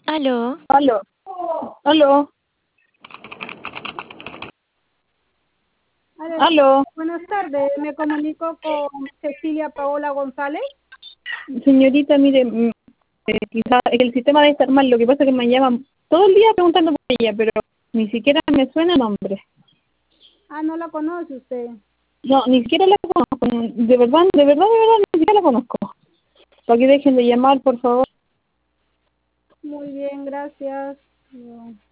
Aló. Aló, aló, aló, Buenas tardes, me comunico con Cecilia Paola González. señorita, mire, quizá el sistema debe estar mal, lo que pasa es que me llaman todo el día preguntando por ella, pero ni siquiera me suena el nombre. Ah, no la conoce usted. No, ni siquiera la conozco, de verdad, ni siquiera la conozco. Para que dejen de llamar, por favor. Muy bien, gracias.